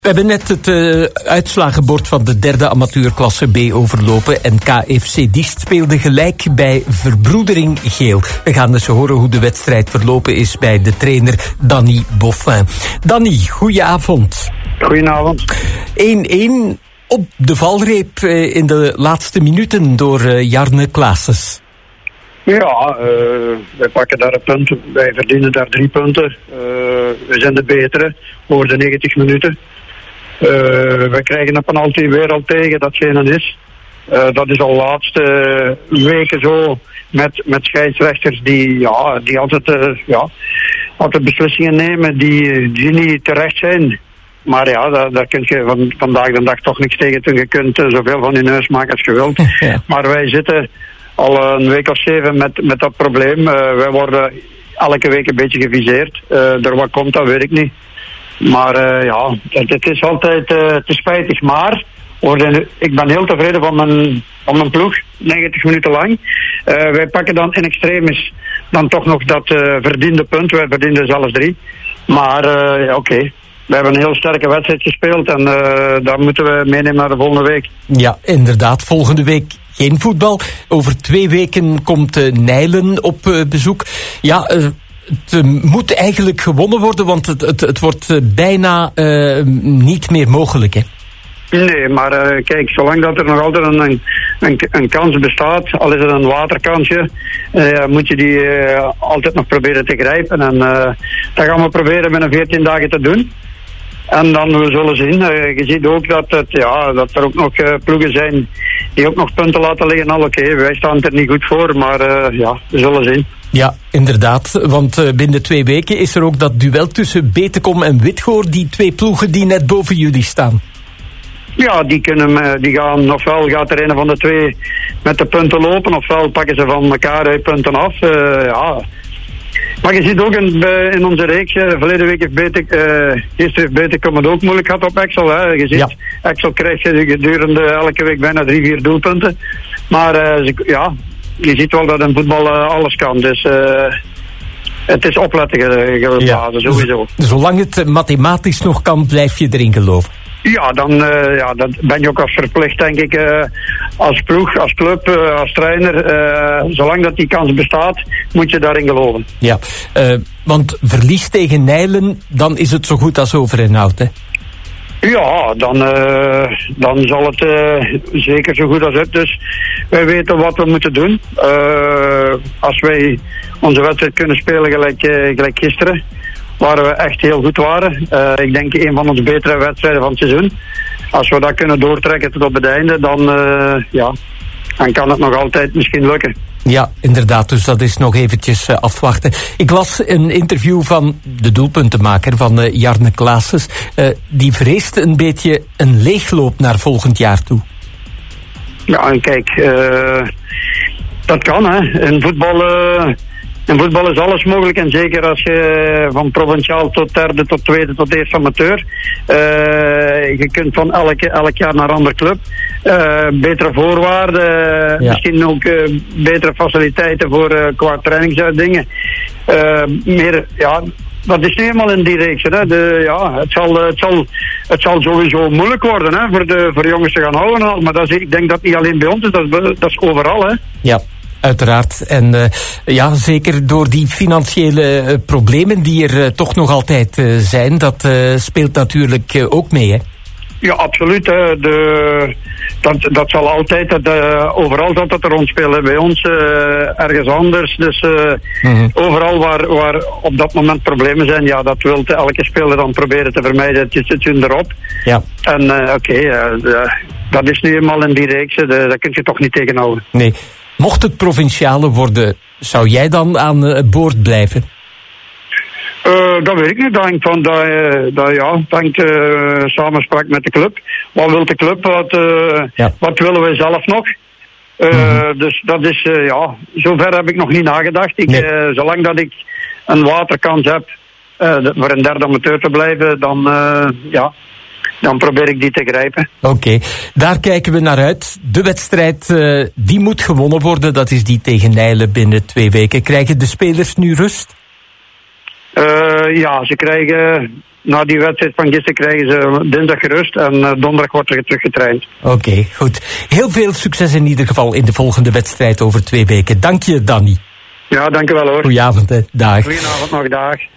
We hebben net het uitslagenbord van de derde amateurklasse B overlopen en KFC Diest speelde gelijk bij Verbroedering Geel. We gaan dus horen hoe de wedstrijd verlopen is bij de trainer Danny Boffin. Danny, goedenavond. Goedenavond. 1-1 op de valreep in de laatste minuten door Jarne Klaasens. Ja, wij pakken daar een punt. Wij verdienen daar 3 punten. We zijn de betere over de 90 minuten. We krijgen een penalty weer al tegen, dat geen is. Dat is al de laatste weken zo met scheidsrechters die altijd beslissingen nemen die niet terecht zijn. Maar ja, daar kun je vandaag de dag toch niks tegen doen. Je kunt zoveel van je neus maken als je wilt. Ja. Maar wij zitten al een week of 7 met dat probleem. Wij worden elke week een beetje geviseerd. Door wat komt, dat weet ik niet. Maar het is altijd te spijtig. Maar ik ben heel tevreden van mijn ploeg. 90 minuten lang. Wij pakken dan in extremis dan toch nog dat verdiende punt. Wij verdienen zelfs 3. Maar oké. We hebben een heel sterke wedstrijd gespeeld. En daar moeten we meenemen naar de volgende week. Ja, inderdaad. Volgende week geen voetbal. Over 2 weken komt Nijlen op bezoek. Ja, het moet eigenlijk gewonnen worden, want het wordt bijna niet meer mogelijk, hè? Nee, maar kijk, zolang dat er nog altijd een kans bestaat, al is het een waterkansje, moet je die altijd nog proberen te grijpen. En dat gaan we proberen binnen 14 dagen te doen. En dan we zullen zien. Je ziet ook dat er ook nog ploegen zijn die ook nog punten laten liggen. Oké, wij staan er niet goed voor, maar we zullen zien. Ja, inderdaad. Want binnen 2 weken is er ook dat duel tussen Betekom en Witgoor. Die 2 ploegen die net boven jullie staan. Ja, die gaan, ofwel gaat er een van de 2 met de punten lopen, ofwel pakken ze van elkaar uit punten af. Maar je ziet ook in onze reeks, verleden week gisteren heeft Betekom het ook moeilijk gehad op Exel. Hè. Je ziet, Exel krijgt gedurende elke week bijna 3-4 doelpunten. Maar je ziet wel dat in voetbal alles kan. Dus het is opletten sowieso. Zolang het mathematisch nog kan, blijf je erin geloven. Ja, dan ben je ook als verplicht, denk ik, als ploeg, als club, als trainer. Zolang dat die kans bestaat, moet je daarin geloven. Ja, want verlies tegen Nijlen, dan is het zo goed als over en out, hè? Ja, dan zal het zeker zo goed als het. Dus wij weten wat we moeten doen. Als wij onze wedstrijd kunnen spelen gelijk gisteren, waar we echt heel goed waren. Ik denk een van onze betere wedstrijden van het seizoen. Als we dat kunnen doortrekken tot op het einde, dan kan het nog altijd misschien lukken. Ja, inderdaad. Dus dat is nog eventjes afwachten. Ik las een interview van de doelpuntenmaker van Jarne Klaasens. Die vreest een beetje een leegloop naar volgend jaar toe. Ja, en kijk, dat kan, hè. In voetbal is alles mogelijk en zeker als je van provinciaal tot derde, tot tweede, tot eerste amateur. Je kunt van elk jaar naar een andere club. Betere voorwaarden, misschien ook betere faciliteiten voor qua trainingsuitdingen. Dat is niet helemaal in die reeks. Hè. Het zal sowieso moeilijk worden, hè, voor de jongens te gaan houden. Maar ik denk dat het niet alleen bij ons is, dat is overal. Hè. Ja. Uiteraard. En zeker door die financiële problemen die er toch nog altijd zijn, dat speelt natuurlijk ook mee, hè? Ja, absoluut. Hè. Dat zal altijd, overal zal dat er rondspelen. Bij ons ergens anders. Dus overal waar op dat moment problemen zijn, dat wil elke speler dan proberen te vermijden. Het zit erop. Ja. En dat is nu eenmaal in die reeks. Dat kun je toch niet tegenhouden. Nee. Mocht het provinciale worden, zou jij dan aan boord blijven? Dat weet ik niet. Dat hangt samenspraak met de club. Wat wil de club? Wat willen wij zelf nog? Dus dat is, zover heb ik nog niet nagedacht. Zolang dat ik een waterkans heb voor een derde amateur te blijven, dan probeer ik die te grijpen. Oké, daar kijken we naar uit. De wedstrijd die moet gewonnen worden, dat is die tegen Nijlen binnen 2 weken. Krijgen de spelers nu rust? Ze krijgen na die wedstrijd van gisteren krijgen ze dinsdag gerust en donderdag wordt er teruggetraind. Oké, goed. Heel veel succes in ieder geval in de volgende wedstrijd over 2 weken. Dank je, Danny. Ja, dank u wel hoor. Goedenavond, hè. Dag. Goedenavond nog, dag.